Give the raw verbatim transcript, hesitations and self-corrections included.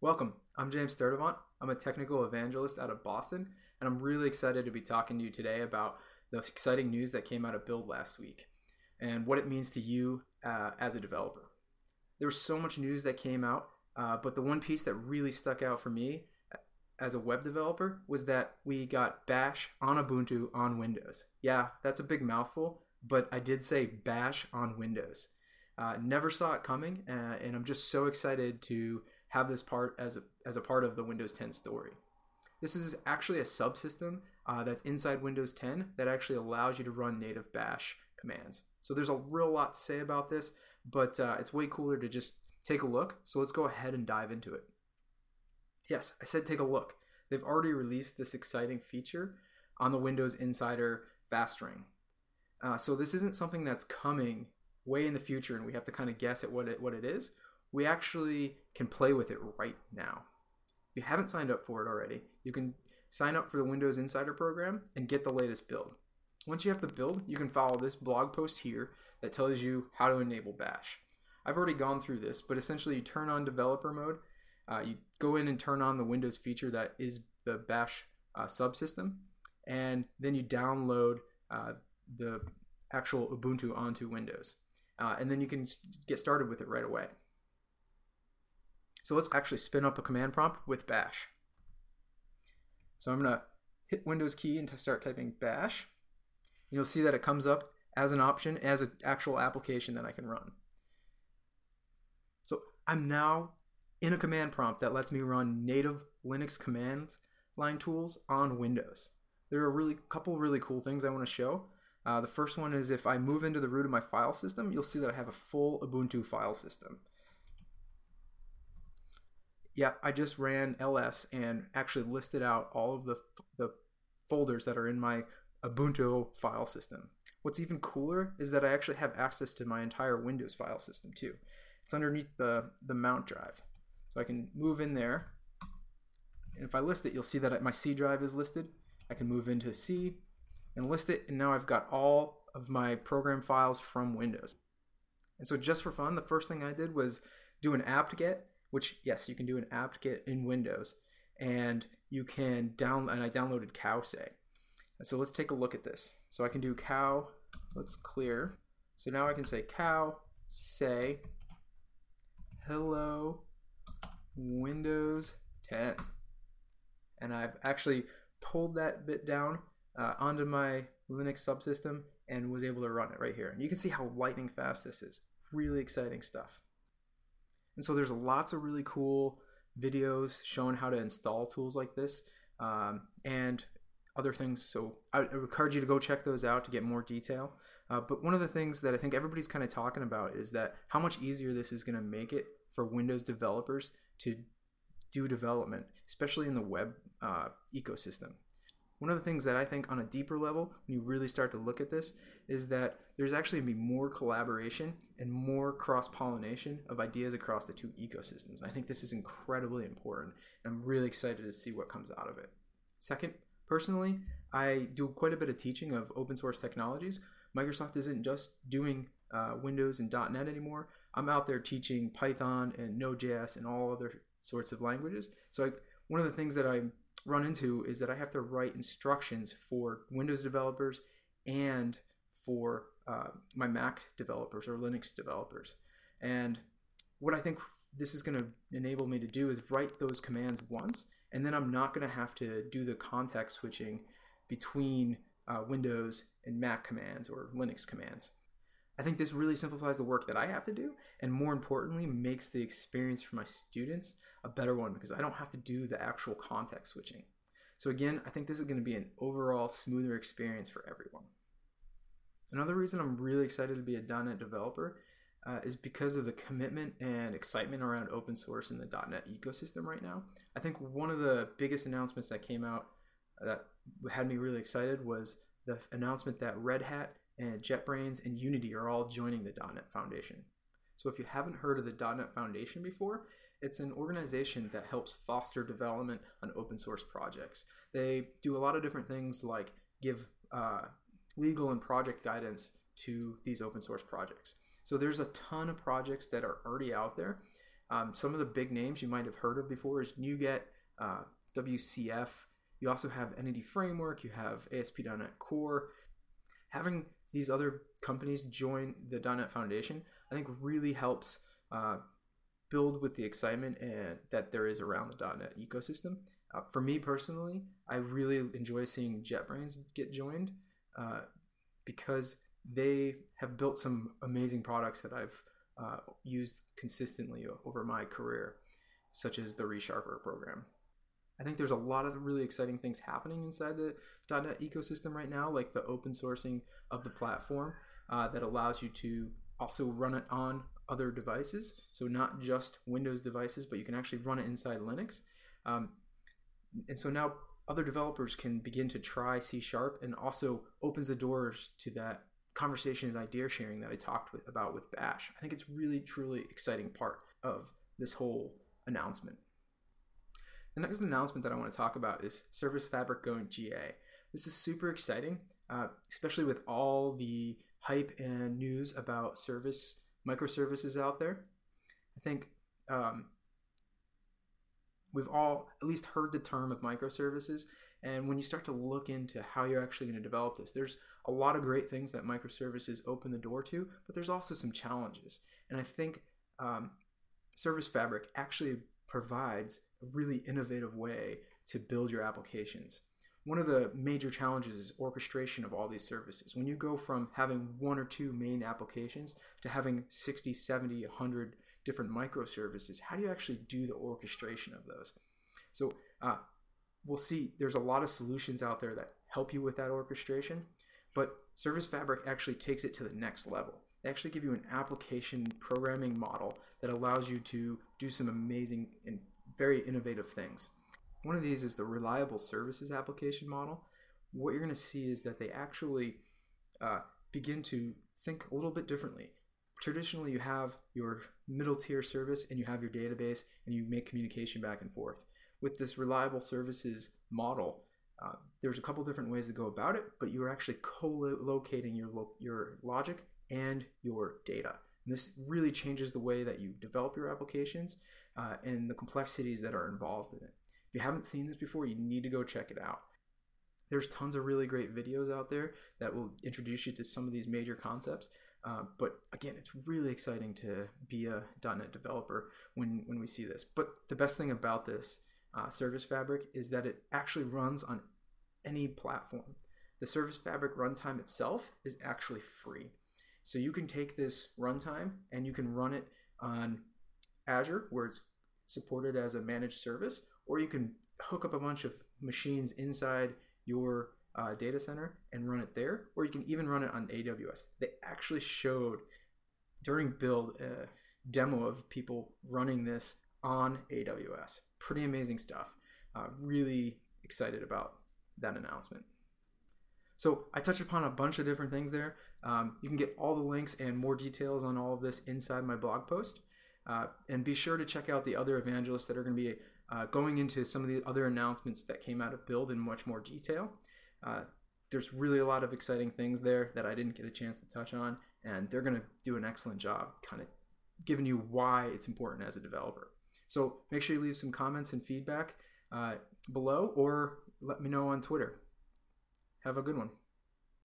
Welcome. I'm James Sturdivant. I'm a technical evangelist out of Boston, and I'm really excited to be talking to you today about the exciting news that came out of Build last week and what it means to you uh, as a developer. There was so much news that came out, uh, but the one piece that really stuck out for me as a web developer was that we got Bash on Ubuntu on Windows. Yeah, that's a big mouthful, but I did say Bash on Windows. Uh, never saw it coming, uh, and I'm just so excited to have this part as a, as a part of the Windows ten story. This is actually a subsystem uh, that's inside Windows ten that actually allows you to run native Bash commands. So there's a real lot to say about this, but uh, it's way cooler to just take a look. So let's go ahead and dive into it. Yes, I said take a look. They've already released this exciting feature on the Windows Insider Fast Ring. Uh, so this isn't something that's coming way in the future and we have to kind of guess at what it, what it is. We actually can play with it right now. If you haven't signed up for it already, you can sign up for the Windows Insider program and get the latest build. Once you have the build, you can follow this blog post here that tells you how to enable Bash. I've already gone through this, but essentially you turn on developer mode, uh, you go in and turn on the Windows feature that is the Bash uh, subsystem, and then you download uh, the actual Ubuntu onto Windows. Uh, and then you can get started with it right away. So let's actually spin up a command prompt with Bash. So I'm going to hit Windows key and start typing Bash. You'll see that it comes up as an option, as an actual application that I can run. So I'm now in a command prompt that lets me run native Linux command line tools on Windows. There are a really couple really cool things I want to show. Uh, the first one is if I move into the root of my file system, you'll see that I have a full Ubuntu file system. Yeah, I just ran L S and actually listed out all of the, the folders that are in my Ubuntu file system. What's even cooler is that I actually have access to my entire Windows file system too. It's underneath the, the mount drive. So I can move in there. And if I list it, you'll see that my C drive is listed. I can move into C and list it, and now I've got all of my program files from Windows. And so just for fun, the first thing I did was do an apt-get, which, yes, you can do an apt-get in Windows, and you can down, and I downloaded cowsay. And so let's take a look at this. So I can do cow, let's clear. So now I can say cow, say, hello, Windows ten. And I've actually pulled that bit down uh, onto my Linux subsystem and was able to run it right here. And you can see how lightning fast this is. Really exciting stuff. And so there's lots of really cool videos showing how to install tools like this um, and other things. So I would encourage you to go check those out to get more detail. Uh, but one of the things that I think everybody's kind of talking about is that how much easier this is going to make it for Windows developers to do development, especially in the web uh, ecosystem. One of the things that I think on a deeper level, when you really start to look at this, is that there's actually going to be more collaboration and more cross-pollination of ideas across the two ecosystems. I think this is incredibly important, and I'm really excited to see what comes out of it. Second, personally, I do quite a bit of teaching of open source technologies. Microsoft isn't just doing uh, Windows and dot net anymore. I'm out there teaching Python and Node.js and all other sorts of languages. So I, one of the things that I run into is that I have to write instructions for Windows developers and for uh, my Mac developers or Linux developers. And what I think this is going to enable me to do is write those commands once, and then I'm not going to have to do the context switching between uh, Windows and Mac commands or Linux commands. I think this really simplifies the work that I have to do, and more importantly, makes the experience for my students a better one because I don't have to do the actual context switching. So again, I think this is going to be an overall smoother experience for everyone. Another reason I'm really excited to be a dot net developer uh, is because of the commitment and excitement around open source in the dot net ecosystem right now. I think one of the biggest announcements that came out that had me really excited was the announcement that Red Hat and JetBrains and Unity are all joining the dot net Foundation. So if you haven't heard of the dot net Foundation before, it's an organization that helps foster development on open source projects. They do a lot of different things like give uh, legal and project guidance to these open source projects. So there's a ton of projects that are already out there Um, some of the big names you might have heard of before is NuGet, uh, W C F. You also have Entity Framework. You have A S P dot net Core. Having these other companies join the .dot net Foundation, I think really helps uh, build with the excitement and that there is around the .dot net ecosystem. Uh, for me personally, I really enjoy seeing JetBrains get joined uh, because they have built some amazing products that I've uh, used consistently over my career, such as the ReSharper program. I think there's a lot of really exciting things happening inside the .dot net ecosystem right now, like the open sourcing of the platform uh, that allows you to also run it on other devices. So not just Windows devices, but you can actually run it inside Linux. Um, and so now other developers can begin to try C Sharp, and also opens the doors to that conversation and idea sharing that I talked with, about with Bash. I think it's really, truly exciting part of this whole announcement. The next announcement that I want to talk about is Service Fabric going G A. This is super exciting, uh, especially with all the hype and news about service microservices out there. I think um, we've all at least heard the term of microservices, and when you start to look into how you're actually going to develop this, there's a lot of great things that microservices open the door to, but there's also some challenges. And I think um, Service Fabric actually provides a really innovative way to build your applications. One of the major challenges is orchestration of all these services. When you go from having one or two main applications to having sixty, seventy, one hundred different microservices, how do you actually do the orchestration of those? So uh, we'll see there's a lot of solutions out there that help you with that orchestration, but Service Fabric actually takes it to the next level. They actually give you an application programming model that allows you to do some amazing and very innovative things. One of these is the Reliable Services application model. What you're going to see is that they actually uh, begin to think a little bit differently. Traditionally, you have your middle tier service and you have your database and you make communication back and forth. With this Reliable Services model, uh, there's a couple different ways to go about it, but you're actually co-locating your, lo- your logic and your data. And this really changes the way that you develop your applications uh, and the complexities that are involved in it. If you haven't seen this before, you need to go check it out. There's tons of really great videos out there that will introduce you to some of these major concepts. Uh, but again, it's really exciting to be a .dot net developer when, when we see this. But the best thing about this uh, Service Fabric is that it actually runs on any platform. The Service Fabric runtime itself is actually free. So you can take this runtime and you can run it on Azure, where it's supported as a managed service, or you can hook up a bunch of machines inside your uh, data center and run it there, or you can even run it on A W S. They actually showed during build a demo of people running this on A W S. Pretty amazing stuff. Uh, really excited about that announcement. So I touched upon a bunch of different things there. Um, you can get all the links and more details on all of this inside my blog post. Uh, and be sure to check out the other evangelists that are going to be uh, going into some of the other announcements that came out of Build in much more detail. Uh, there's really a lot of exciting things there that I didn't get a chance to touch on, and they're going to do an excellent job kind of giving you why it's important as a developer. So make sure you leave some comments and feedback uh, below, or let me know on Twitter. Have a good one.